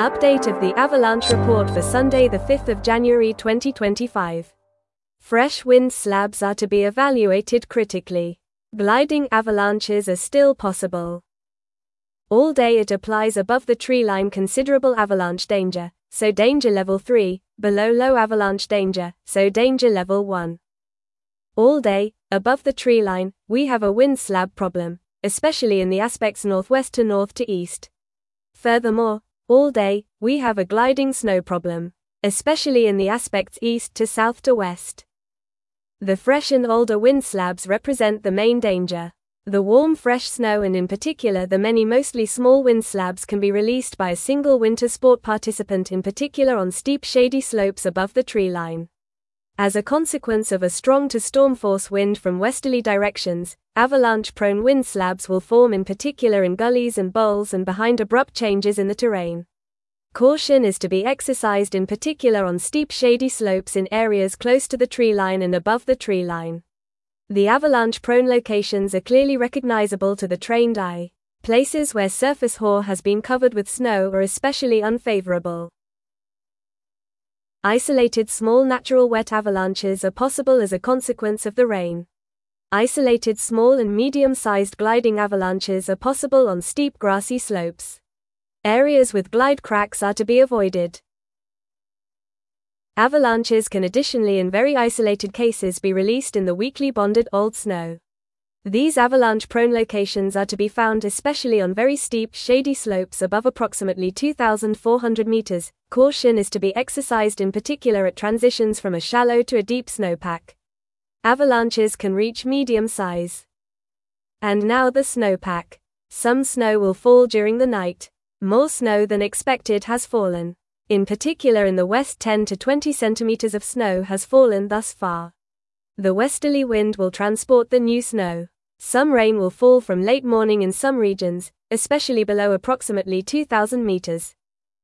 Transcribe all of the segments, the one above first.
Update of the avalanche report for Sunday the 5th of January 2025. Fresh wind slabs are to be evaluated critically. Gliding avalanches are still possible. All day it applies above the tree line considerable avalanche danger, so danger level 3, below low avalanche danger, so danger level 1. All day, above the tree line, we have a wind slab problem, especially in the aspects northwest to north to east. Furthermore, all day, we have a gliding snow problem, especially in the aspects east to south to west. The fresh and older wind slabs represent the main danger. The warm fresh snow and in particular the many mostly small wind slabs can be released by a single winter sport participant, in particular on steep shady slopes above the tree line. As a consequence of a strong to storm force wind from westerly directions, avalanche-prone wind slabs will form in particular in gullies and bowls and behind abrupt changes in the terrain. Caution is to be exercised in particular on steep shady slopes in areas close to the tree line and above the tree line. The avalanche-prone locations are clearly recognizable to the trained eye. Places where surface hoar has been covered with snow are especially unfavorable. Isolated small natural wet avalanches are possible as a consequence of the rain. Isolated small and medium-sized gliding avalanches are possible on steep grassy slopes. Areas with glide cracks are to be avoided. Avalanches can additionally in very isolated cases be released in the weakly bonded old snow. These avalanche-prone locations are to be found especially on very steep, shady slopes above approximately 2,400 meters. Caution is to be exercised in particular at transitions from a shallow to a deep snowpack. Avalanches can reach medium size. And now the snowpack. Some snow will fall during the night. More snow than expected has fallen. In particular in the west 10 to 20 centimeters of snow has fallen thus far. The westerly wind will transport the new snow. Some rain will fall from late morning in some regions, especially below approximately 2,000 meters.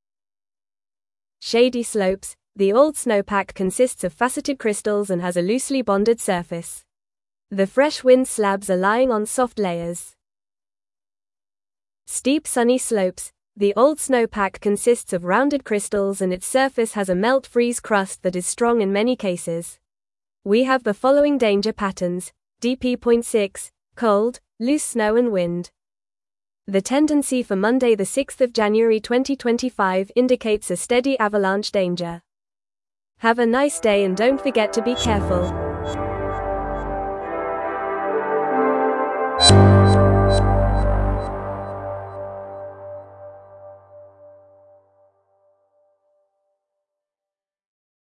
Shady slopes. The old snowpack consists of faceted crystals and has a loosely bonded surface. The fresh wind slabs are lying on soft layers. Steep sunny slopes. The old snowpack consists of rounded crystals and its surface has a melt-freeze crust that is strong in many cases. We have the following danger patterns: DP.6, cold, loose snow and wind. The tendency for Monday the 6th of January 2025 indicates a steady avalanche danger. Have a nice day and don't forget to be careful.